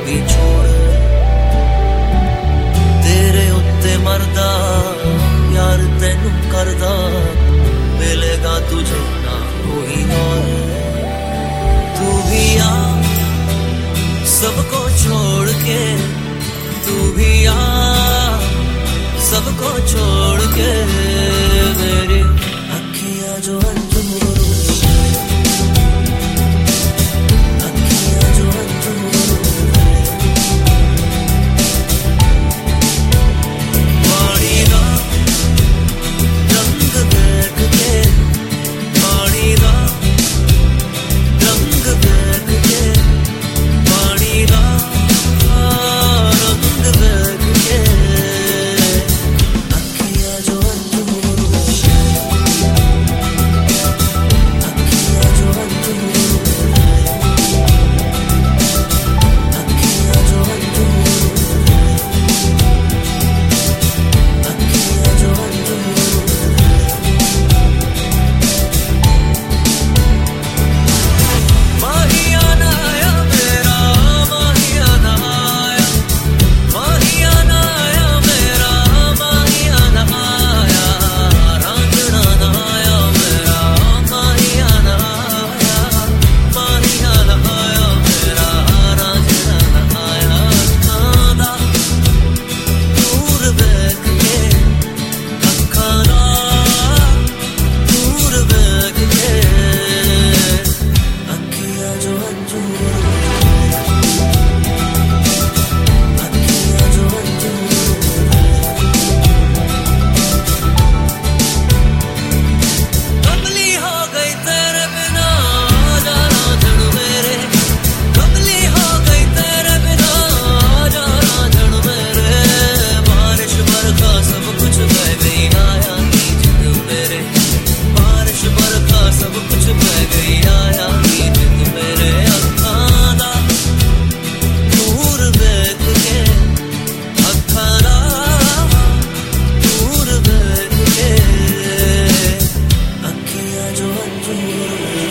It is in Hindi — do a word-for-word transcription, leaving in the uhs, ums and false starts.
भी छोड़ तेरे उत्ते मरदा यार तेनू करदा मिलेगा तुझे ना कोई और तू भी आ सबको छोड़ के तू भी आ सबको छोड़ के मेरी अखियां जो अंजूर अखियां जो अंजूर पानी दा रंग देख के पानी दा रंग देख के पानी दा रंग देख के अखियां जो अंजूर अखियां जो अंजूर अखियां जो अंजूर अखियां जो अंजूर माहियाना आया मेरा माहियाना आया माहियाना आया मेरा माहियाना आया रांझना आया मेरा माहियाना आया माहियाना आया मेरा रांझना आया खादा दूर बैठ के अखां दा दूर बैठ के अखियां जो अंजूर अखियां जो अंजूर कमली हो गई तेरे बिना आजा रांझण मेरे कमली हो गई तेरे बिना आजा रांझण मेरे बारिश बरखा सब कुछ बह गई आया नी जिंद मेरे बारिश बरखा सब कुछ बह गई आया नी जिंद मेरे अखां दा दूर बैठ के अखां दा दूर बैठ के अखियां जो अंजूर